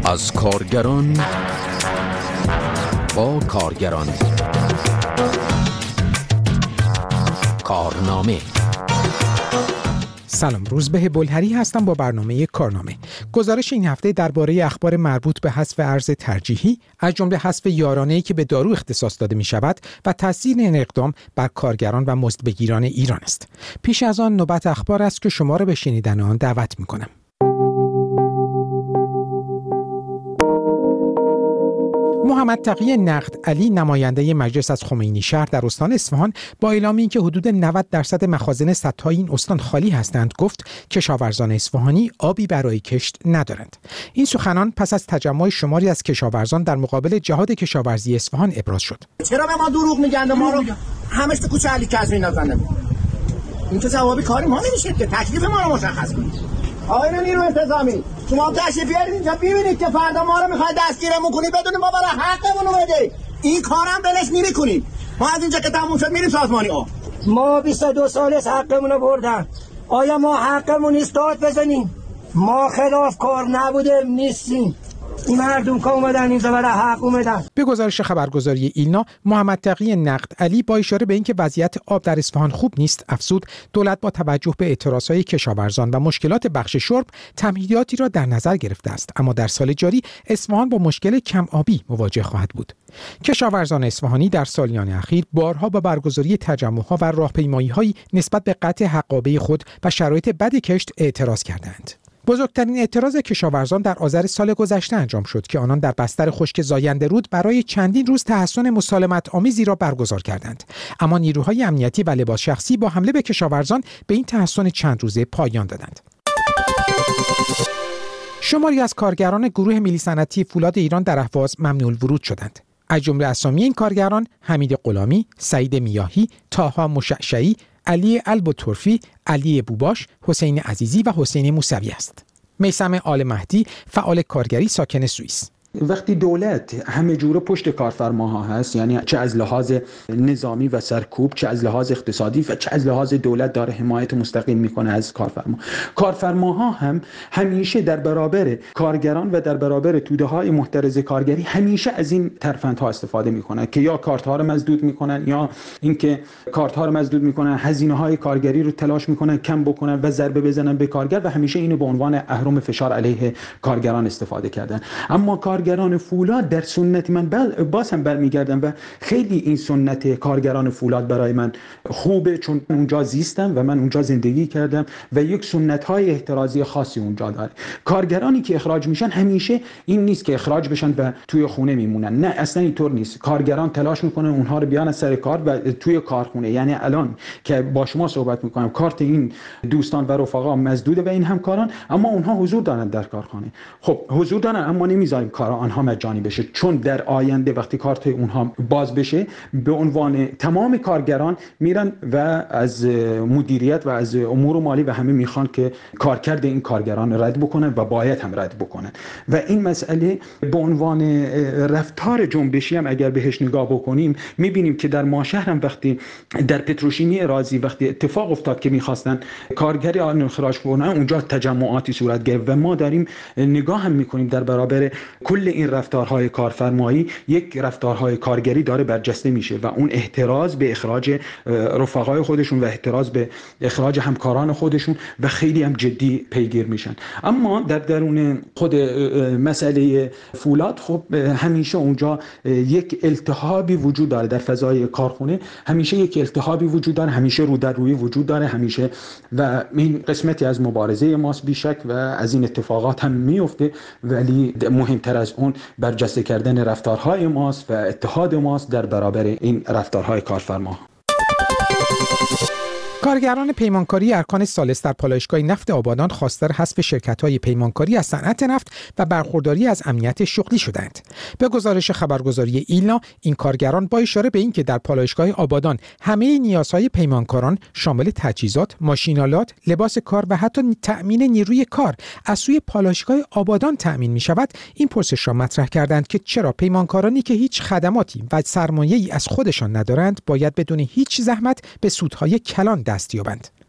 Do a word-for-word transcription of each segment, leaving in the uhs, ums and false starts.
از کارگران با کارگران. کارنامه. سلام، روزبه بلهری هستم با برنامه کارنامه. گزارش این هفته درباره اخبار مربوط به حذف ارز ترجیحی، از جمله حذف یارانه‌ای که به دارو اختصاص داده می‌شود و تاثیر این اقدام بر کارگران و مزدبگیران ایران است. پیش از آن نوبت اخبار است که شما را به شنیدن آن دعوت می‌کنم. محمد تقی نقد علی، نماینده مجلس از خمینی شهر در استان اصفهان، با اعلام اینکه حدود نود درصد مخازن سدهای این استان خالی هستند، گفت کشاورزان اصفهانی آبی برای کشت ندارند. این سخنان پس از تجمع شماری از کشاورزان در مقابل جهاد کشاورزی اصفهان ابراز شد. چرا به ما دروغ میگن؟ ما رو همش تو کوچه علی کظمی نزنه. این که جوابی کاری ما نمیشه که تکلیف ما رو مشخص کنید. آقای نیرو انتظامی، شما تشریف بیارید اینجا ببینید که فردا ما رو میخواید دستگیرمون کنید، بدونیم ما برای حقمون رو بده. این کارم بلش نمی‌کنید. ما از اینجا که تموم شد میریم سازمانی. آ ما بیست و دو سال از حقمون رو بردن. آیا ما حقمون نیست داد بزنیم؟ ما خلاف کار نبودیم، نیستیم. این مردم که اومدن اینجا برای حق اومدن. به گزارش خبرگزاری ایلنا، محمد تقی نقد علی با اشاره به اینکه وضعیت آب در اصفهان خوب نیست افزود دولت با توجه به اعتراضهای کشاورزان و مشکلات بخش شرب تمهیداتی را در نظر گرفته است، اما در سال جاری اصفهان با مشکل کم آبی مواجه خواهد بود. کشاورزان اصفهانی در سالیان اخیر بارها با برگزاری تجمع‌ها و راهپیمایی‌هایی نسبت به قطع حقابه خود و شرایط بد کشت اعتراض کردند. بزرگترین اعتراض کشاورزان در آذر سال گذشته انجام شد که آنان در بستر خشک زاینده رود برای چندین روز تحصن مسالمت آمیزی را برگزار کردند، اما نیروهای امنیتی و لباس شخصی با حمله به کشاورزان به این تحصن چند روزه پایان دادند. شماری از کارگران گروه ملی صنعتی فولاد ایران در اهواز ممنوع الورود شدند. از جمله اسامی این کارگران حمید غلامی، سعید میاهی، طاها مشعشعی، علی البوترفی، علی بوباش، حسین عزیزی و حسین موسوی است. میثم آل مهدی، فعال کارگری ساکن سوئیس: وقتی دولت همه جوره پشت کارفرماها هست، یعنی چه از لحاظ نظامی و سرکوب، چه از لحاظ اقتصادی و چه از لحاظ دولت داره حمایت مستقیم میکنه از کارفرما، کارفرماها هم همیشه در برابر کارگران و در برابر توده های محترز کارگری همیشه از این ترفندها استفاده میکنن که یا کارت ها رو مسدود میکنن یا اینکه کارت ها رو مسدود میکنن، هزینه های کارگری رو تلاش میکنن کم بکنن و ضربه بزنن به کارگر و همیشه اینو به عنوان اهرم فشار علیه کارگران استفاده کردن. اما کارگران فولاد در سنت من باز هم برمیگردم و خیلی این سنت کارگران فولاد برای من خوبه، چون اونجا زیستم و من اونجا زندگی کردم و یک سنت های احترازی خاصی اونجا داره. کارگرانی که اخراج میشن همیشه این نیست که اخراج بشن و توی خونه میمونن، نه اصلا اینطور نیست. کارگران تلاش میکنن اونها رو بیان از سر کار و توی کارخونه. یعنی الان که با شما صحبت میکنم کارت این دوستان و رفقا مسدوده و این همکاران، اما اونها حضور دارن در کارخانه. خب حضور دارن اما نمیذاریم کار آنها مجانی بشه، چون در آینده وقتی کارت اونها باز بشه به عنوان تمام کارگران میرن و از مدیریت و از امور مالی و همه میخوان که کارکرد این کارگران رد بکنن و باید هم رد بکنن. و این مسئله به عنوان رفتار جنبشی هم اگر بهش نگاه بکنیم میبینیم که در ماشهر هم وقتی در پتروشیمی رازی وقتی اتفاق افتاد که میخواستن کارگری آن اخراج کنن، اونجا تجمعاتی صورت گرفت و ما داریم نگاه هم میکنیم در برابر کل این رفتارهای کارفرمایی یک رفتارهای کارگری داره برجسته میشه و اون احتراز به اخراج رفقای خودشون و احتراز به اخراج همکاران خودشون و خیلی هم جدی پیگیر میشن. اما در درون خود مسئله فولاد خب همیشه اونجا یک التهابی وجود داره، در فضای کارخونه همیشه یک التهابی وجود داره، همیشه رو در روی وجود داره همیشه، و این قسمتی از مبارزه ماست بیشک و از این اتفاقات هم میفته، ولی مهمتر از اون برجسته کردن رفتارهای ماست و اتحاد ماست در برابر این رفتارهای کارفرما. کارگران پیمانکاری ارکان ثالث در پالایشگاه نفت آبادان خواستار حذف شرکت‌های پیمانکاری از صنعت نفت و برخورداری از امنیت شغلی شدند. به گزارش خبرگزاری ایلنا، این کارگران با اشاره به اینکه در پالایشگاه آبادان همه نیازهای پیمانکاران شامل تجهیزات، ماشینالات، لباس کار و حتی تأمین نیروی کار از سوی پالایشگاه آبادان تأمین می‌شود، این پرسش را مطرح کردند که چرا پیمانکارانی که هیچ خدماتی و سرمایه‌ای از خودشان ندارند باید بدون هیچ زحمت به سودهای کلان دست یابند.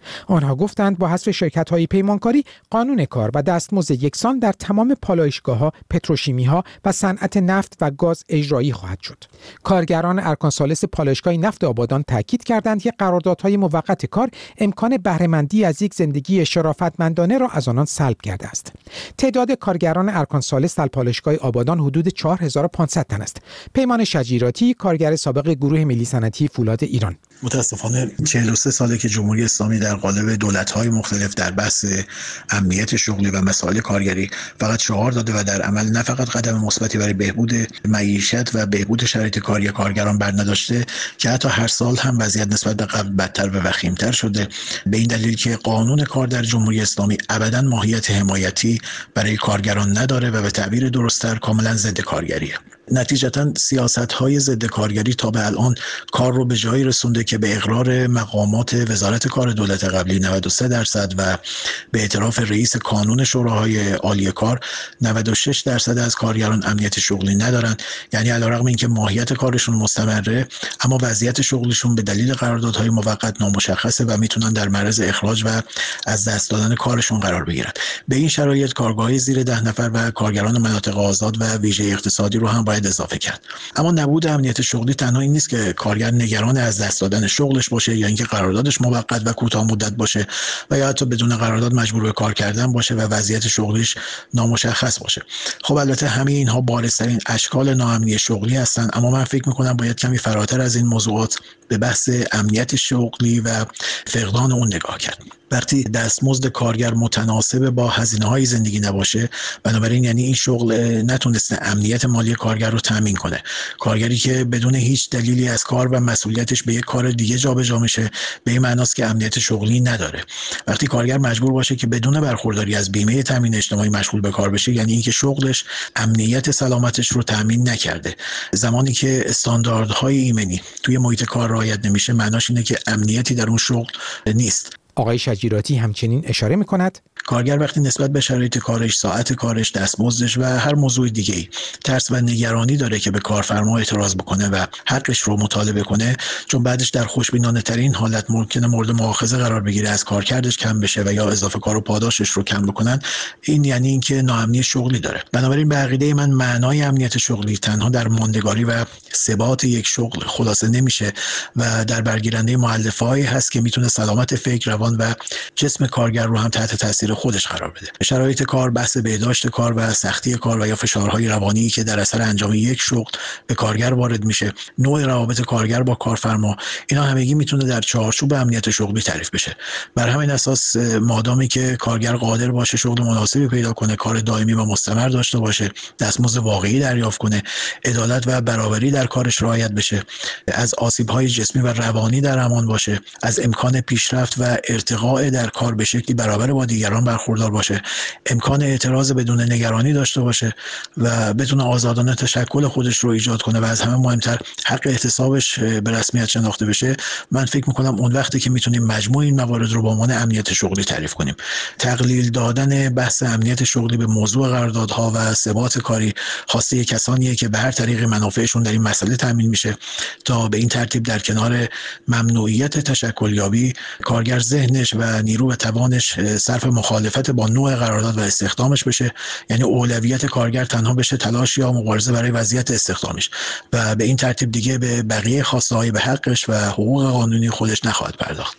آنها گفتند با حذف شرکت‌های پیمانکاری، قانون کار و دستمزد یکسان در تمام پالایشگاه‌ها، پتروشیمی‌ها و صنعت نفت و گاز اجرایی خواهد شد. کارگران ارکانسالس پالایشگاه نفت آبادان تاکید کردند که قراردادهای موقت کار امکان بهره‌مندی از یک زندگی شرافتمندانه را از آنان سلب کرده است. تعداد کارگران ارکانسالس در پالایشگاه آبادان حدود چهار هزار و پانصد تن است. پیمان شجیراتی، کارگر سابق گروه ملی صنعتی فولاد ایران: متاسفانه چهل و سه ساله که جمهوری اسلامی در قالب دولت‌های مختلف در بحث امنیت شغلی و مسائل کارگری فقط شعار داده و در عمل نه فقط قدم مثبتی برای بهبود معیشت و بهبود شرایط کاری کارگران برنداشته، که حتی هر سال هم وضعیت نسبت به قبل بدتر و وخیم‌تر شده، به این دلیل که قانون کار در جمهوری اسلامی ابداً ماهیت حمایتی برای کارگران نداره و به تعبیر درست‌تر کاملاً ضد کارگریه. نتیجتاً سیاست‌های ضد کارگری تا به الان کار رو به جایی رسونده که به اقرار مقامات وزارت کار دولت قبلی نود و سه درصد و به اعتراف رئیس کانون شوراهای عالی کار نود و شش درصد از کارگران امنیت شغلی ندارن. یعنی علیرغم اینکه ماهیت کارشون مستمره، اما وضعیت شغلیشون به دلیل قراردادهای موقت نامشخصه و میتونن در معرض اخراج و از دست دادن کارشون قرار بگیرن. به این شرایط کارگاه‌های زیر ده نفر و کارگران مناطق آزاد و ویژه اقتصادی رو هم باید اضافه کرد. اما نبود امنیت شغلی تنها این نیست که کارگر نگران از دست دادن شغلش باشه یا اینکه قراردادش موقت و کوتاه مدت باشه و یا حتی بدون قرارداد مجبور به کار کردن باشه و وضعیت شغلیش نامشخص باشه. خب البته همه اینها بارزترین اشکال ناامنی شغلی هستن، اما من فکر می‌کنم باید کمی فراتر از این موضوعات به بحث امنیت شغلی و فقدان اون نگاه کرد. وقتی دستمزد کارگر متناسب با هزینه‌های زندگی نباشه، بنابراین یعنی این شغل نتونسته امنیت مالی کارگر رو تامین کنه. کارگری که بدون هیچ دلیلی از کار و مسئولیتش به یک کار دیگه جابجا میشه، به این معناست که امنیت شغلی نداره. وقتی کارگر مجبور باشه که بدون برخورداری از بیمه تامین اجتماعی مشغول به کار بشه، یعنی اینکه شغلش امنیت سلامتش رو تامین نکرده. زمانی که استانداردهای ایمنی توی محیط کار رعایت نمیشه، معناش اینه که امنیتی در اون شغل نیست. آقای شجیراتی همچنین اشاره می‌کند کارگر وقتی نسبت به شرایط کارش، ساعت کارش، دستمزدش و هر موضوع دیگه‌ای ترس و نگرانی داره که به کارفرما اعتراض بکنه و حقش رو مطالبه کنه، چون بعدش در خوشبینانه‌ترین حالت ممکنه مورد مؤاخذه قرار بگیره، از کارکردش کم بشه و یا اضافه کار و پاداشش رو کم بکنن، این یعنی اینکه ناامنی شغلی داره. بنابراین به عقیده من معنای امنیت شغلی تنها در ماندگاری و ثبات یک شغل خلاصه نمیشه و در برگیرنده مؤلفه‌ای هست که میتونه سلامت فکر، روان و جسم کارگر رو هم تحت تاثیر خودش قرار بده. شرایط کار، بحث بهداشت کار و سختی کار و یا فشارهای روانی که در اثر انجام یک شغل به کارگر وارد میشه، نوع روابط کارگر با کارفرما، اینا همگی میتونه در چارچوب امنیت شغلی تعریف بشه. بر همین اساس مادامی که کارگر قادر باشه شغل مناسبی پیدا کنه، کار دائمی و مستمر داشته باشه، دستمزد واقعی دریافت کنه، عدالت و برابری در کارش رعایت بشه، از آسیب‌های جسمی و روانی در امان باشه، از امکان پیشرفت و ارتقاء در کار به شکلی برابر با دیگران برخوردار باشه، امکان اعتراض بدون نگرانی داشته باشه و بتونه آزادانه تشکل خودش رو ایجاد کنه و از همه مهمتر حق احتسابش به رسمیت شناخته بشه، من فکر میکنم اون وقتی که میتونیم مجموع این موارد رو به عنوان امنیت شغلی تعریف کنیم. تقلیل دادن بحث امنیت شغلی به موضوع قراردادها و ثبات کاری خواسته کسانیه که به هر طریق منافعشون در این مسئله تامین میشه تا به این ترتیب در کنار ممنوعیت تشکل یابی، کارگر ذهنش و نیرو و توانش صرف مخالفت با نوع قرارداد و استخدامش بشه، یعنی اولویت کارگر تنها بشه تلاش یا مبارزه برای وضعیت استخدامش و به این ترتیب دیگه به بقیه خواسته‌های به حقش و حقوق قانونی خودش نخواهد پرداخت.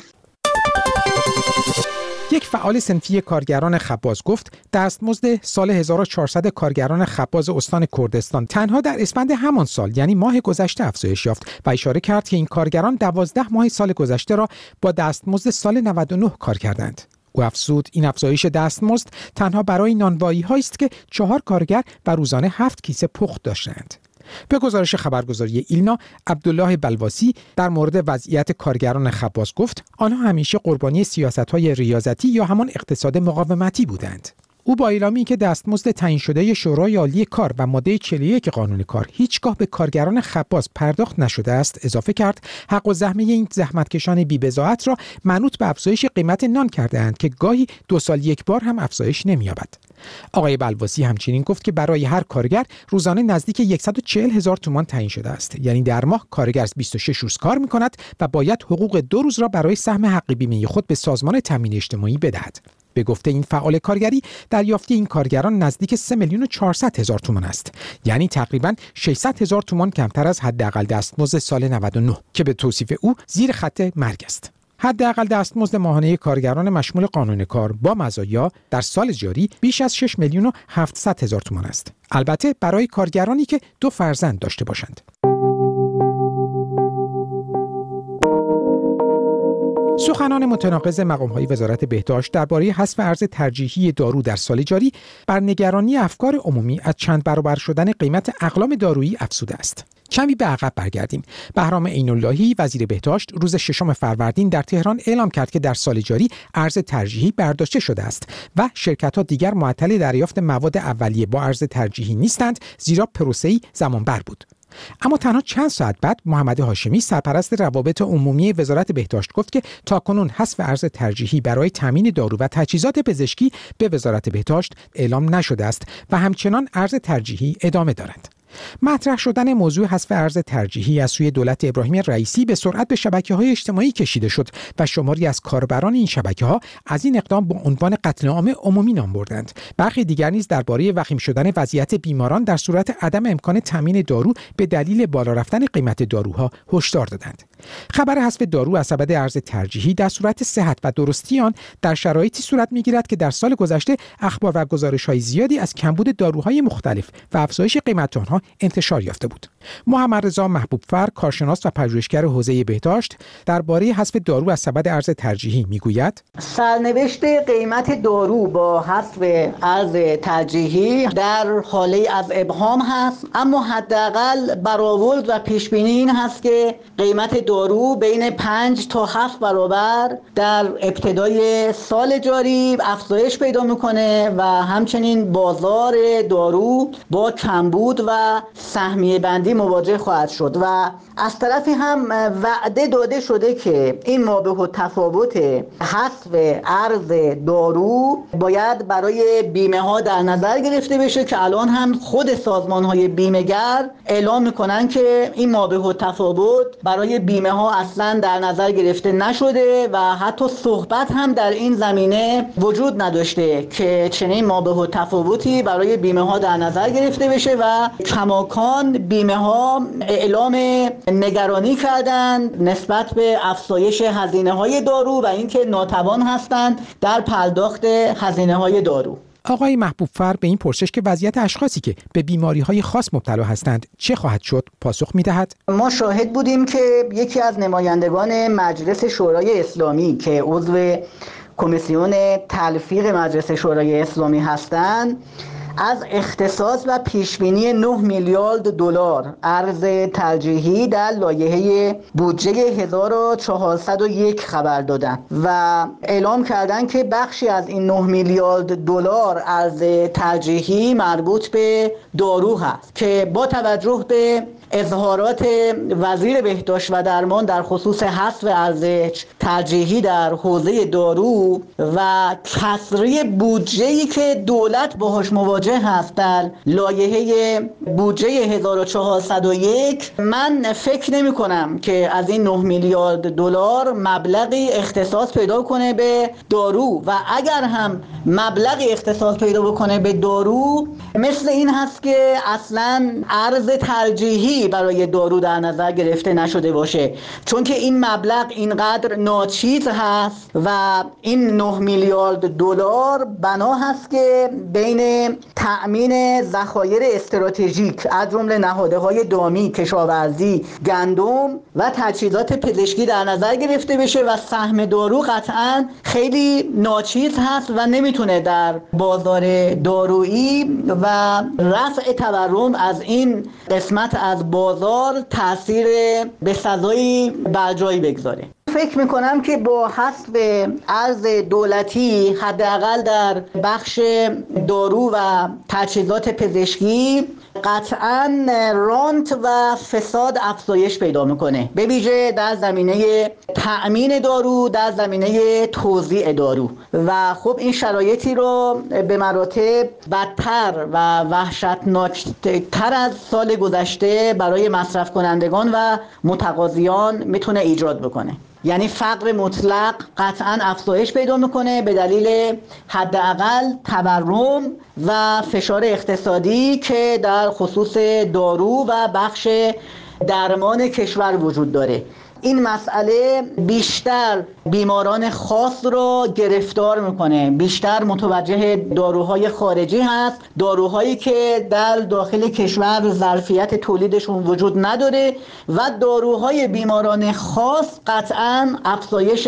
یک فعال صنفی کارگران خباز گفت دستمزد سال هزار و چهارصد کارگران خباز استان کردستان تنها در اسفند همان سال یعنی ماه گذشته افزایش یافت و اشاره کرد که این کارگران دوازده ماه سال گذشته را با دستمزد سال نود و نه کار کردند. او افزود این افزایش دستمزد تنها برای نانوایی است که چهار کارگر و روزانه هفت کیسه پخت داشتند. به گزارش خبرگزاری ایلنا، عبدالله بلواسی در مورد وضعیت کارگران خباز گفت آنها همیشه قربانی سیاست‌های ریاضتی یا همان اقتصاد مقاومتی بودند. او با اعلامی که دستمزد تعیین شده شورای عالی کار و ماده چهل و یک قانون کار هیچگاه به کارگران خباز پرداخت نشده است، اضافه کرد حق و زحمه این زحمتکشان بی‌بضاعت را منوط به افزایش قیمت نان کرده‌اند که گاهی دو سال یک بار هم افزایش نمی‌یابد. آقای بلواسی همچنین گفت که برای هر کارگر روزانه نزدیک صد و چهل هزار تومان تعیین شده است، یعنی در ماه کارگر بیست و شش روز کار می‌کند و باید حقوق دو روز را برای سهم حق بیمه خود به سازمان تامین اجتماعی بدهد. به گفته این فعال کارگری، دریافت این کارگران نزدیک سه میلیون و چهارصد هزار تومان است، یعنی تقریباً ششصد هزار تومان کمتر از حداقل دستمزد سال نود و نه که به توصیف او زیر خط مرگ است. حداقل دستمزد ماهانه کارگران مشمول قانون کار با مزایا در سال جاری بیش از شش میلیون و هفتصد هزار تومان است. البته برای کارگرانی که دو فرزند داشته باشند. سخنان متناقض مقام‌های وزارت بهداشت درباره حذف ارز ترجیحی دارو در سال جاری بر نگرانی افکار عمومی از چند برابر شدن قیمت اقلام دارویی افزوده است. کمی به عقب برگردیم. بهرام عین‌اللهی وزیر بهداشت روز ششم فروردین در تهران اعلام کرد که در سال جاری ارز ترجیحی برداشته شده است و شرکت‌ها دیگر معطل دریافت مواد اولیه با ارز ترجیحی نیستند، زیرا پروسه‌ای زمانبر بود. اما تنها چند ساعت بعد محمد هاشمی سرپرست روابط عمومی وزارت بهداشت گفت که تاکنون حذف ارز ترجیحی برای تامین دارو و تجهیزات پزشکی به وزارت بهداشت اعلام نشده است و همچنان ارز ترجیحی ادامه دارد. مطرح شدن موضوع حذف ارز ترجیحی از سوی دولت ابراهیم رئیسی به سرعت به شبکه‌های اجتماعی کشیده شد و شماری از کاربران این شبکه‌ها از این اقدام با عنوان قتل عام عمومی نام بردند. برخی دیگر نیز درباره وخیم شدن وضعیت بیماران در صورت عدم امکان تامین دارو به دلیل بالا رفتن قیمت داروها هشدار دادند. خبر حذف دارو از سبد ارز ترجیحی در صورت صحت و درستی آن در شرایطی صورت می‌گیرد که در سال گذشته اخبار و گزارش‌های زیادی از کمبود داروهای مختلف و افزایش قیمت آنها انتشار یافته بود. محمد رضا محبوب‌فر، کارشناس و پژوهشگر حوزه بهداشت، درباره حذف دارو از سبد ارز ترجیحی میگوید: سرنوشت قیمت دارو با حذف ارز ترجیحی در حاله از ابهام هست، اما حداقل برآورد و پیش‌بینی این هست که قیمت دارو بین پنج تا هفت برابر در ابتدای سال جاری افزایش پیدا میکنه و همچنین بازار دارو با کمبود و سهمیه بندی مواجه خواهد شد و از طرفی هم وعده داده شده که این مابه التفاوت حذف ارز دارو باید برای بیمه ها در نظر گرفته بشه که الان هم خود سازمان های بیمه گر اعلام میکنن که این مابه التفاوت برای بیمه ها اصلا در نظر گرفته نشده و حتی صحبت هم در این زمینه وجود نداشته که چنین مابه التفاوتی برای بیمه ها در نظر گرفته بشه و کماکان بیمه ها اعلام نگرانی کردند نسبت به افزایش هزینه های دارو و اینکه ناتوان هستند در پرداخت هزینه های دارو. آقای محبوب‌فر به این پرسش که وضعیت اشخاصی که به بیماری‌های خاص مبتلا هستند چه خواهد شد پاسخ می‌دهد: ما شاهد بودیم که یکی از نمایندگان مجلس شورای اسلامی که عضو کمیسیون تلفیق مجلس شورای اسلامی هستند از اختصاص و پیشبینی نه میلیارد دلار ارز ترجیحی در لایحه بودجه هزار و چهارصد و یک خبر دادند و اعلام کردند که بخشی از این نه میلیارد دلار ارز ترجیحی مربوط به دارو هست که با توجه به اظهارات وزیر بهداشت و درمان در خصوص حذف ارز ترجیحی در حوزه دارو و کسری بودجه‌ای که دولت باهاش مواجه هست در لایحه بودجه هزار و چهارصد و یک، من فکر نمی کنم که از این نه میلیارد دلار مبلغی اختصاص پیدا کنه به دارو و اگر هم مبلغی اختصاص پیدا بکنه به دارو مثل این هست که اصلا ارز ترجیحی برای دارو در نظر گرفته نشده باشه، چون که این مبلغ اینقدر ناچیز هست و این نه میلیارد دلار بنا هست که بین تأمین ذخایر استراتژیک از جمله نهادهای دامی، کشاورزی، گندم و تجهیزات پزشکی در نظر گرفته بشه و سهم دارو قطعاً خیلی ناچیز هست و نمیتونه در بازار دارویی و رفع تورم از این قسمت از بازار تأثیر به سزایی بر جایی بگذاره. فکر میکنم که با حذف ارز دولتی حداقل در بخش دارو و تجهیزات پزشکی قطعاً رانت و فساد افزایش پیدا میکنه، به ویژه در زمینه تأمین دارو، در زمینه توزیع دارو. و خب این شرایطی رو به مراتب بدتر و وحشتناکتر از سال گذشته برای مصرف کنندگان و متقاضیان میتونه ایجاد بکنه. یعنی فقر مطلق قطعاً افزایش پیدا میکنه به دلیل حداقل تورم و فشار اقتصادی که در خصوص دارو و بخش درمان کشور وجود داره. این مسئله بیشتر بیماران خاص رو گرفتار میکنه، بیشتر متوجه داروهای خارجی هست، داروهایی که در داخل کشور ظرفیت تولیدشون وجود نداره و داروهای بیماران خاص قطعاً افزایش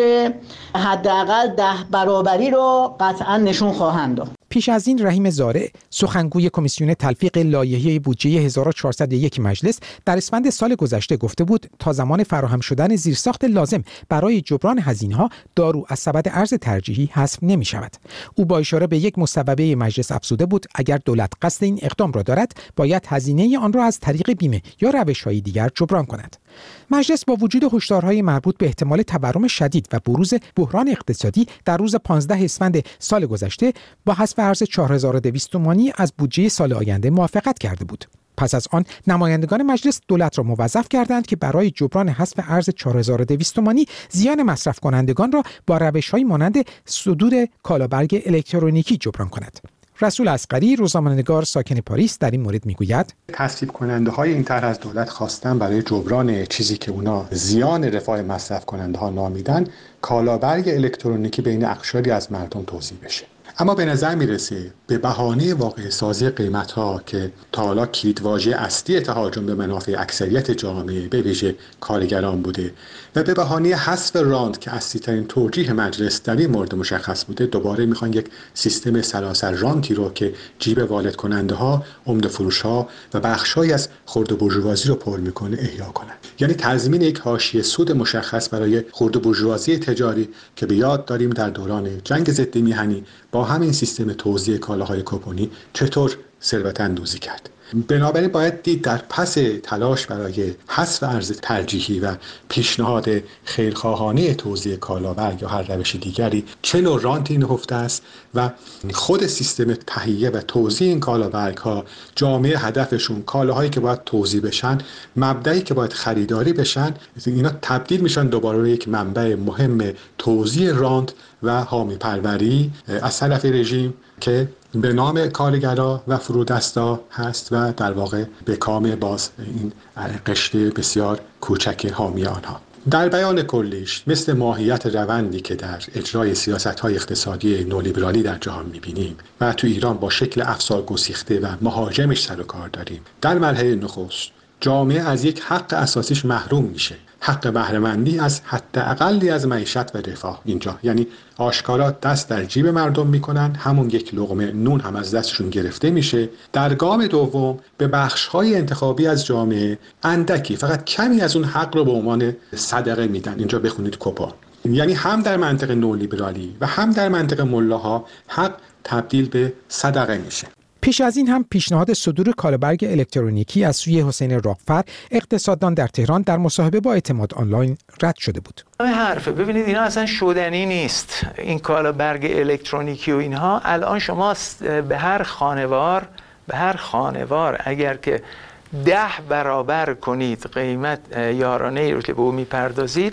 حداقل ده برابری رو قطعاً نشون خواهند داد. پیش از این رحیم زارع سخنگوی کمیسیون تلفیق لایحه بودجه هزار و چهارصد و یک مجلس در اسفند سال گذشته گفته بود تا زمان فراهم شدن زیرساخت لازم برای جبران هزینه‌ها دارو از سبد ارز ترجیحی حذف نمی‌شود. او با اشاره به یک مصوبه مجلس افزوده بود اگر دولت قصد این اقدام را دارد باید هزینه آن را از طریق بیمه یا روش‌های دیگر جبران کند. مجلس با وجود هشدارهای مربوط به احتمال تورم شدید و بروز بحران اقتصادی در روز پانزدهم اسفند سال گذشته با حذف ارز چهار هزار و دویست تومانی از بودجه سال آینده موافقت کرده بود. پس از آن نمایندگان مجلس دولت را موظف کردند که برای جبران حذف ارز چهار هزار و دویست تومانی زیان مصرف کنندگان را با روش‌های مانند صدور کالابرگ الکترونیکی جبران کند. رسول اصغری روزنامه‌نگار ساکن پاریس در این مورد میگوید تصویب کننده های این طرح از دولت خواستن برای جبران چیزی که اونا زیان رفاه مصرف کننده ها نامیدن کالابرگ الکترونیکی بین اقشاری از مردم توزیع بشه. اما به نظر میرسه به بهانه واقع سازی قیمت ها که تا حالا کلیدواژه اصلی تهاجم به منافع اکثریت جامعه به ویژه کارگران بوده و به بهانه حذف راند که اصلی ترین توجیه مجلس در این مورد مشخص بوده دوباره میخوان یک سیستم سراسر رانتی رو که جیب وارد کننده ها، عمده فروش ها و بخشایی از خرد و بورژوازی رو پر میکنه احیا کنن. یعنی تضمین یک حاشیه سود مشخص برای خرد و بورژوازی تجاری که به یاد داریم در دوران جنگ ضد میهنی با همین سیستم توزیع کالاهای کوپنی چطور ثروت اندوزی کرد. بنابراین باید دید در پس تلاش برای حذف ارز ترجیحی و پیشنهاد خیرخواهانه توزیع کالابرگ یا هر روش دیگری چه نوع رانتی نهفته است و خود سیستم تهیه و توزیع این کالابرگ ها جامعه هدفشون کالاهایی که باید توزیع بشن، مبدئی که باید خریداری بشن، اینا تبدیل میشن دوباره به یک منبع مهم توزیع راند و حامی پروری از طرف رژیم که به نام کارگرا و فرودستا هست و در واقع به کام باز این قشر بسیار کوچک حامی آنها. در بیان کلیش مثل ماهیت روندی که در اجرای سیاست‌های اقتصادی نولیبرالی در جهان می‌بینیم و تو ایران با شکل افسار گسیخته و مهاجمش سر و کار داریم، در مرحله نخست جامعه از یک حق اساسیش محروم میشه، حق بهره‌مندی از حداقلی از معیشت و رفاه. اینجا یعنی آشکارا دست در جیب مردم میکنن، همون یک لقمه نون هم از دستشون گرفته میشه. در گام دوم به بخش‌های انتخابی از جامعه اندکی، فقط کمی از اون حق رو به عنوان صدقه میدن. اینجا بخونید کوپان. یعنی هم در منطق نولیبرالی و هم در منطق ملاها حق تبدیل به صدقه میشه. پیش از این هم پیشنهاد صدور کالابرگ الکترونیکی از سوی حسین راغفر اقتصاددان در تهران در مصاحبه با اعتماد آنلاین رد شده بود. همه حرفه. ببینید اینا اصلا شدنی نیست. این کالابرگ الکترونیکی و اینها الان شما به هر خانوار به هر خانوار اگر که ده برابر کنید قیمت یارانه ای رو که به او میپردازید،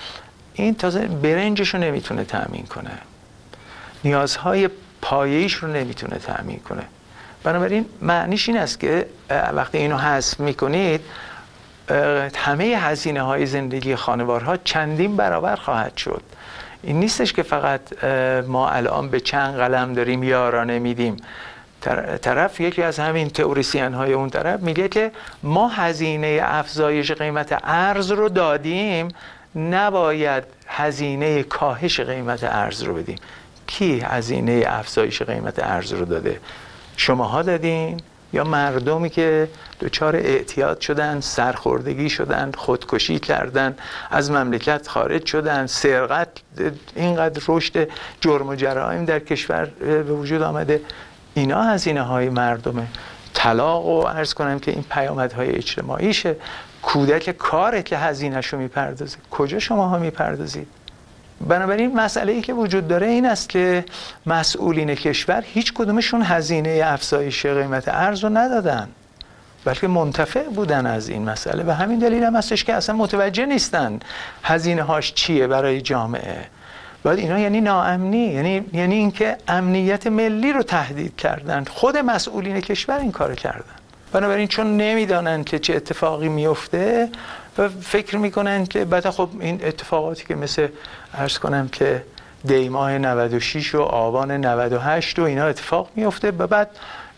این تازه برنجش رو نمیتونه تأمین کنه، نیازهای پایه‌ایش رو نمیتونه تأمین کنه. بنابراین معنیش این است که وقتی اینو حذف میکنید همه هزینه های زندگی خانوارها چندین برابر خواهد شد. این نیستش که فقط ما الان به چند قلم داریم یارانه میدیم. طرف یکی از همین تئوریسین های اون طرف میگه که ما هزینه افزایش قیمت ارز رو دادیم، نباید هزینه کاهش قیمت ارز رو بدیم. کی هزینه افزایش قیمت ارز رو داده؟ شماها دادین، یا مردمی که دچار اعتیاد شدن، سرخوردگی شدن، خودکشی کردن، از مملکت خارج شدن، سرقت، اینقدر رشد جرم و جرایم در کشور به وجود آمده، اینا هزینه های مردمه. طلاق و عرض کنم که این پیامدهای اجتماعیشه. کودک کاره که هزینه‌شو میپردازه، کجا شماها میپردازید؟ بنابراین مسئله ای که وجود داره این است که مسئولین کشور هیچ کدومشون هزینه افزایش قیمت ارز رو ندادن، بلکه منتفع بودن از این مسئله. و همین دلیل هم هستش که اصلا متوجه نیستن هزینه هاش چیه برای جامعه. بعد اینا یعنی ناامنی، یعنی یعنی اینکه امنیت ملی رو تهدید کردن. خود مسئولین کشور این کارو کردن. بنابراین چون نمیدانن که چه اتفاقی میفته و فکر میکنن که بعد خب این اتفاقاتی که مثل عرض کنم که دی ماه نود و شش و آبان نود و هشت و اینا اتفاق میفته و بعد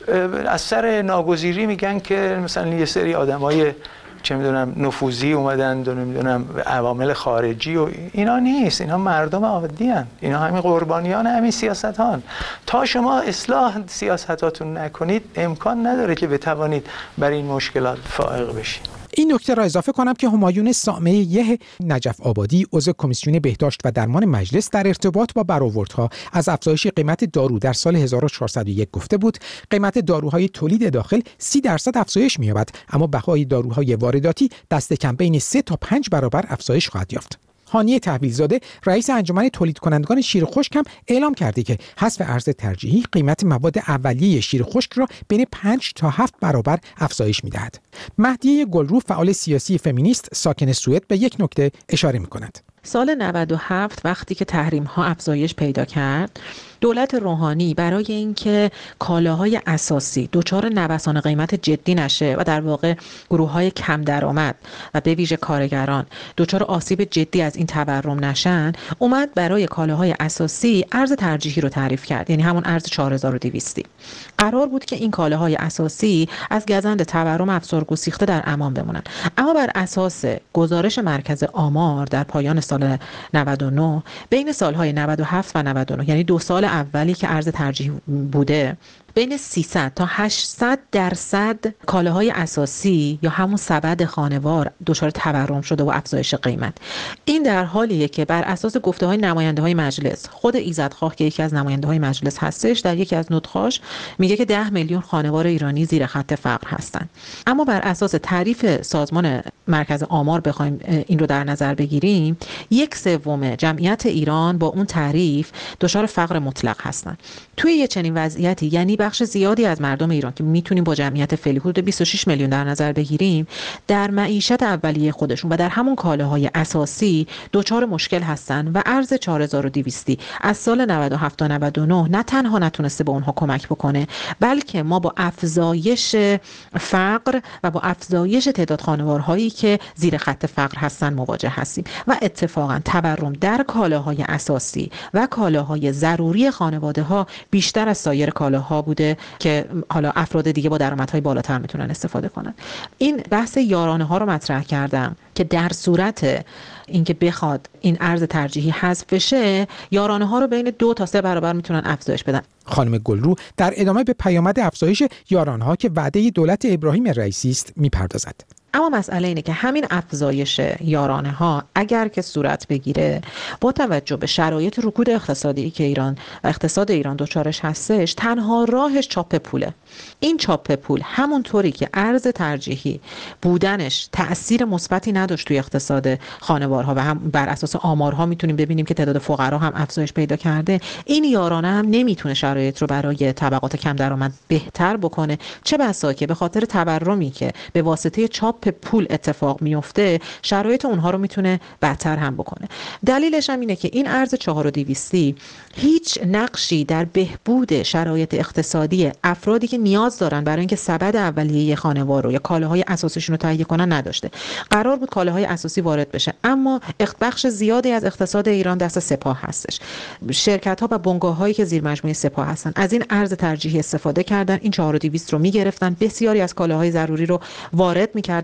از سر ناگزیری میگن که مثلا یه سری آدمای چه میدونم نفوذی اومدن و نمیدونم عوامل خارجی و اینا نیست. اینا مردم عادی هن. اینا همین قربانیان همین سیاست هان. تا شما اصلاح سیاستاتون نکنید امکان نداره که بتوانید بر این مشکلات فائق بشید. این نکته را اضافه کنم که همایون سامعه نجف آبادی عضو کمیسیون بهداشت و درمان مجلس در ارتباط با برآوردها از افزایش قیمت دارو در سال هزار و چهارصد و یک گفته بود قیمت داروهای تولید داخل سی درصد افزایش می‌یابد، اما بهای داروهای وارداتی دست کم بین سه تا پنج برابر افزایش خواهد یافت. هانی تحویلزاده رئیس انجمن تولید کنندگان شیر خشک هم اعلام کرده که حذف ارز ترجیحی قیمت مواد اولیه شیر خشک را بین پنج تا هفت برابر افزایش می‌دهد. مهدیه گلرو فعال سیاسی فمینیست ساکن سوئد به یک نکته اشاره می‌کند. سال نود و هفت وقتی که تحریم ها افزایش پیدا کرد، دولت روحانی برای اینکه کالاهای اساسی دچار نوسان قیمت جدی نشه و در واقع گروه‌های کم درآمد و به ویژه کارگران دچار آسیب جدی از این تورم نشن، اومد برای کالاهای اساسی ارز ترجیحی رو تعریف کرد، یعنی همون ارز چهار هزار و دویست. قرار بود که این کالاهای اساسی از گزند تورم افزار گسیخته در امان بمونن. اما بر اساس گزارش مرکز آمار در پایان سال نود و نه بین سالهای نود و هفت و نود و نه، یعنی دو سال اولی که ارز ترجیح بوده، بین سیصد تا هشتصد درصد کالاهای اساسی یا همون سبد خانوار دچار تورم شده و افزایش قیمت. این در حالیه که بر اساس گفته های نماینده های مجلس، خود ایزدخواه که یکی از نماینده های مجلس هستش در یکی از نطق‌هاش میگه که ده میلیون خانوار ایرانی زیر خط فقر هستن. اما بر اساس تعریف سازمان مرکز آمار بخوایم این رو در نظر بگیریم، یک سوم جمعیت ایران با اون تعریف دچار فقر مطلق هستن. توی یه چنین وضعیتی، یعنی بخش زیادی از مردم ایران که میتونیم با جمعیت فعلی حدود بیست و شش میلیون در نظر بگیریم، در معیشت اولیه خودشون و در همون کالاهای اساسی دچار مشکل هستن و ارز چهار هزار و دویست از سال نود و هفت تا نود و نه نه تنها نتونسته به اونها کمک بکنه، بلکه ما با افزایش فقر و با افزایش تعداد خانوارهایی که زیر خط فقر هستن مواجه هستیم. و اتفاقا تورم در کالاهای اساسی و کالاهای ضروری خانواده ها بیشتر از سایر کالاها بوده که حالا افراد دیگه با درآمدهای بالاتر میتونن استفاده کنن. این بحث یارانه ها رو مطرح کردم که در صورت اینکه بخواد این ارز ترجیحی حذف بشه، یارانه ها رو بین دو تا سه برابر میتونن افزایش بدن. خانم گلرو در ادامه به پیامد افزایش یارانه ها که وعده دولت ابراهیم رئیسی است میپردازد. اما مسئله اینه که همین افزایش یارانه ها اگر که صورت بگیره، با توجه به شرایط رکود اقتصادی که ایران و اقتصاد ایران دچارش هستش، تنها راهش چاپ پوله. این چاپ پول همونطوری که ارز ترجیحی بودنش تأثیر مثبتی نداشت توی اقتصاد خانوارها و هم بر اساس آمارها میتونیم ببینیم که تعداد فقرا هم افزایش پیدا کرده، این یارانه هم نمیتونه شرایط رو برای طبقات کم درآمد بهتر بکنه، چه بسا که به خاطر تورمی که به واسطه چاپ پول اتفاق میفته شرایط اونها رو میتونه بدتر هم بکنه. دلیلش هم اینه که این ارز چهار و دویستی هیچ نقشی در بهبود شرایط اقتصادی افرادی که نیاز دارن برای اینکه سبد اولیه خانوار رو یا کالاهای اساسیشون رو تهیه کنن نداشته. قرار بود کالاهای اساسی وارد بشه، اما بخش زیادی از اقتصاد ایران دست سپاه هستش. شرکت ها و بنگاه هایی که زیر مجموعه سپاه هستن از این ارز ترجیحی استفاده کردن، این چهار و دویست رو میگرفتن، بسیاری از کالاهای ضروری رو وارد میکردن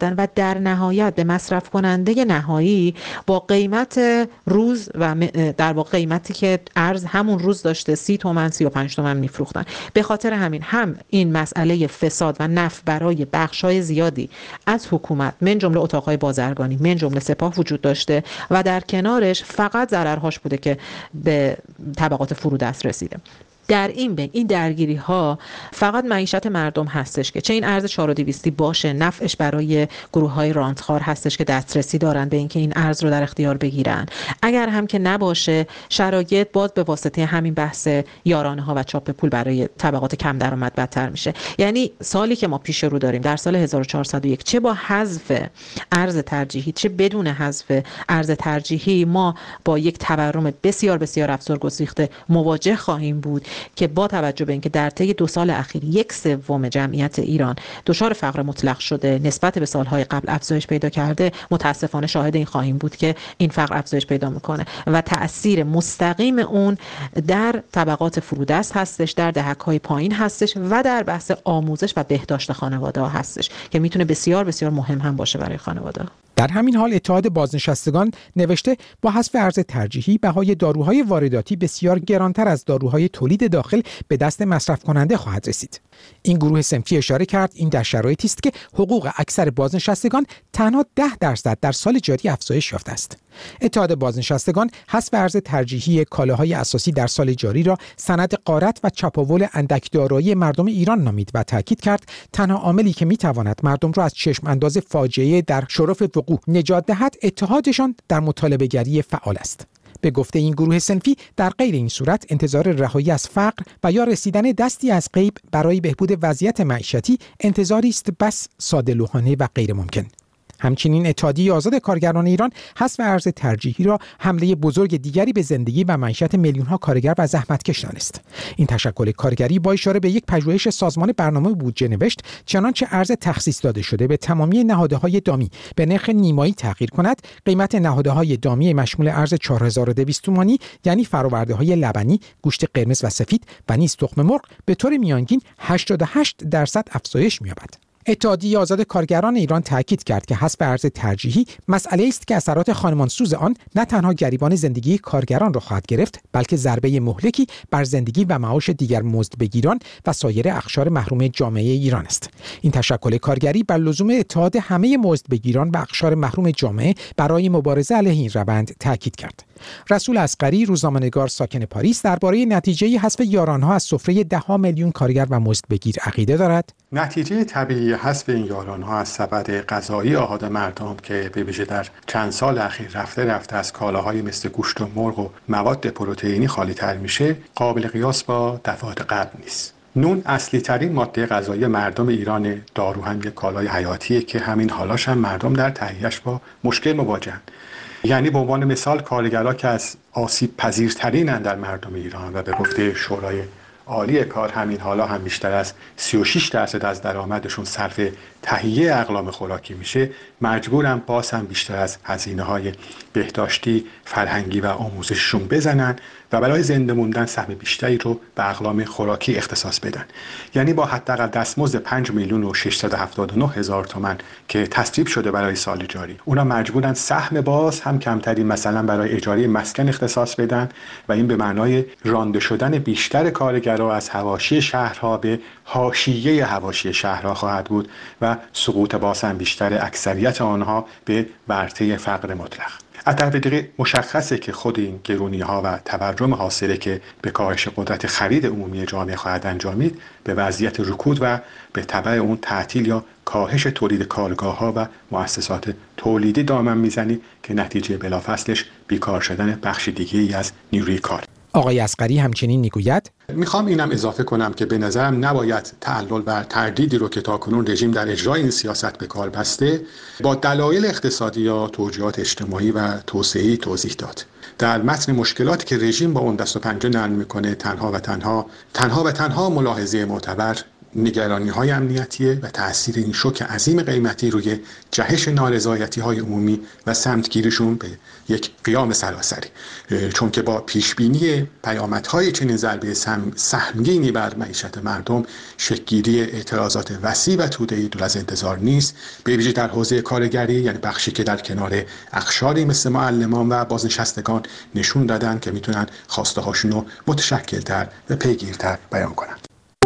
کردن و در نهایت به مصرف کننده نهایی با قیمت روز و در واقع قیمتی که ارز همون روز داشته سی تومن سی و پنج تومن میفروختن. به خاطر همین هم این مسئله فساد و نفع برای بخش‌های زیادی از حکومت من جمله اتاق‌های بازرگانی من جمله سپاه وجود داشته و در کنارش فقط ضررهاش بوده که به طبقات فرودست رسیده. در این بین این درگیری ها فقط معیشت مردم هستش که چه این ارز چهار و دویست باشه نفعش برای گروه های رانتخوار هستش که دسترسی دارن به اینکه این ارز رو در اختیار بگیرن، اگر هم که نباشه شرایط باز به واسطه همین بحث یارانه ها و چاپ پول برای طبقات کم درآمد بدتر میشه. یعنی سالی که ما پیش رو داریم در سال هزار و چهارصد و یک چه با حذف ارز ترجیحی چه بدون حذف ارز ترجیحی ما با یک تورم بسیار بسیار افزار گسیخته مواجه خواهیم بود که با توجه به اینکه در طی دو سال اخیر یک سوم جمعیت ایران دچار فقر مطلق شده نسبت به سالهای قبل افزایش پیدا کرده، متاسفانه شاهد این خواهیم بود که این فقر افزایش پیدا میکنه و تأثیر مستقیم اون در طبقات فرودست هستش، در دهک‌های پایین هستش و در بحث آموزش و بهداشت خانواده ها هستش که میتونه بسیار بسیار مهم هم باشه برای خانواده. در همین حال اتحاد بازنشستگان نوشته با حذف ارز ترجیحی بهای داروهای وارداتی بسیار گرانتر از داروهای تولید داخل به دست مصرف کننده خواهد رسید. این گروه صنفی اشاره کرد این در شرایطی است که حقوق اکثر بازنشستگان تنها ده درصد در سال جاری افزایش یافته است. اتحاد بازنشستگان حذف ارز ترجیحی کالاهای اساسی در سال جاری را سند غارت و چپاول اندک دارایی مردم ایران نامید و تاکید کرد تنها عاملی که میتواند مردم را از چشم انداز فاجعه در شرف وقوع نجات دهد اتحادشان در مطالبه گری فعال است. به گفته این گروه صنفی در غیر این صورت انتظار رهایی از فقر و یا رسیدن دستی از غیب برای بهبود وضعیت معیشتی انتظاری است بس ساده‌لوحانه و غیر ممکن. همچنین اتحادیه آزاد کارگران ایران حذف ارز ترجیحی را حمله بزرگ دیگری به زندگی و معیشت میلیون‌ها کارگر و زحمتکش دانست. این تشکل کارگری با اشاره به یک پژوهش سازمان برنامه بودجه نوشت چنانچه ارز تخصیص داده شده به تمامی نهادهای دامی به نرخ نیمایی تغییر کند، قیمت نهادهای دامی مشمول ارز چهار هزار و دویست تومانی یعنی فرآورده‌های لبنی، گوشت قرمز و سفید و نیز تخم مرغ به طور میانگین هشتاد و هشت درصد افزایش می‌یابد. اتحادیه آزاد کارگران ایران تاکید کرد که حذف ارز ترجیحی مسئله است که اثرات خانمانسوز آن نه تنها گریبان زندگی کارگران را خواهد گرفت، بلکه ضربه مهلکی بر زندگی و معاش دیگر مزدبگیران و سایر اقشار محروم جامعه ایران است. این تشکل کارگری بر لزوم اتحاد همه مزدبگیران و اقشار محروم جامعه برای مبارزه علیه این روند تاکید کرد. رسول اصغری روزنامه‌نگار ساکن پاریس درباره نتیجه حذف یارانها از سفره ده ها میلیون کارگر و مزدبگیر عقیده دارد. نتیجه طبیعی حذف این یارانها از سبد غذایی آحاد مردم که به ویژه در چند سال اخیر رفته رفته از کالاهای مثل گوشت و مرغ و مواد پروتئینی خالی تر میشه قابل قیاس با دفعات قبل نیست. نون اصلی ترین ماده غذایی مردم ایران، دارو هم یک کالای حیاتیه که همین حالاش هم مردم در تهیه‌اش با مشکل مواجهن. یعنی به عنوان مثال کارگرها که از آسیب پذیرترینن در مردم ایران و به گفته شورای عالی کار همین حالا هم بیشتر از سی و شش درصد از درآمدشون صرف تهیه اقلام خوراکی میشه، مجبورن باز هم بیشتر از هزینه‌های بهداشتی، فرهنگی و آموزششون بزنن و برای زنده موندن سهم بیشتری رو به اقلام خوراکی اختصاص بدن. یعنی با حداقل دستمزد پنج میلیون و ششصد و هفتاد و نه هزار تومان که تصویب شده برای سال جاری، اونا مجبورن سهم باز هم کمتری مثلا برای اجاره مسکن اختصاص بدن و این به معنای رانده شدن بیشتر کارگرها از حواشی شهرها به حاشیه حواشی شهرها خواهد بود و سقوط باز هم بیشتر اکثریت آنها به ورطه فقر مطلق. از طرف دیگه مشخصه که خود این گرونی‌ها و تورم حاصله که به کاهش قدرت خرید عمومی جامعه خواهد انجامید به وضعیت رکود و به تبع اون تعطیل یا کاهش تولید کارگاه‌ها و مؤسسات تولیدی دامن میزنی که نتیجه بلافاصلش بیکار شدن بخش دیگه‌ای از نیروی کار. آقای اصغری همچنین میگوید میخوام اینم اضافه کنم که به نظرم نباید تعلل بر تردیدی رو که تاکنون رژیم در اجرای این سیاست به کار بسته با دلایل اقتصادی یا توجیهات اجتماعی و توسعه‌ای توضیح داد. در متن مشکلاتی که رژیم با اون دست و پنجه نرم میکنه تنها و تنها تنها و تنها ملاحظه معتبر نگرانی‌های امنیتیه و تأثیر این شوک عظیم قیمتی روی جهش نارضایتی‌های عمومی و سمتگیریشون به یک قیام سراسری، چون که با پیشبینی پیامدهای چنین ضربه سهمگینی بر معیشت مردم شکل‌گیری اعتراضات وسیع و توده‌ای دور از انتظار نیست، به ویژه در حوزه کارگری، یعنی بخشی که در کنار اقشاری مثل معلمان و بازنشستگان نشون دادن که میتونن خواسته هاشون رو متشکل‌تر و پیگیرتر بیان کنن.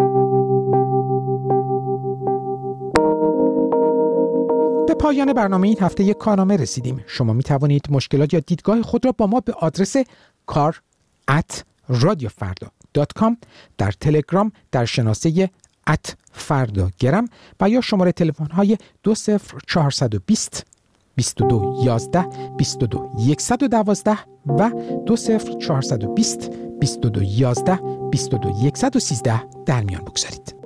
به پایان برنامه این هفته یک کارنامه رسیدیم. شما می توانید مشکلات یا دیدگاه خود را با ما به آدرس کار ات رادیو فردا دات کام، در تلگرام در شناسه ات فردا گرم و یا شماره تلفن های دو صفر چهار دو صفر بیست و دو یازده بیست و دو صد و دوازده و دو صفر چهار دو صفر بیست و دو یازده بیست و دو صد و سیزده در میان بگذارید.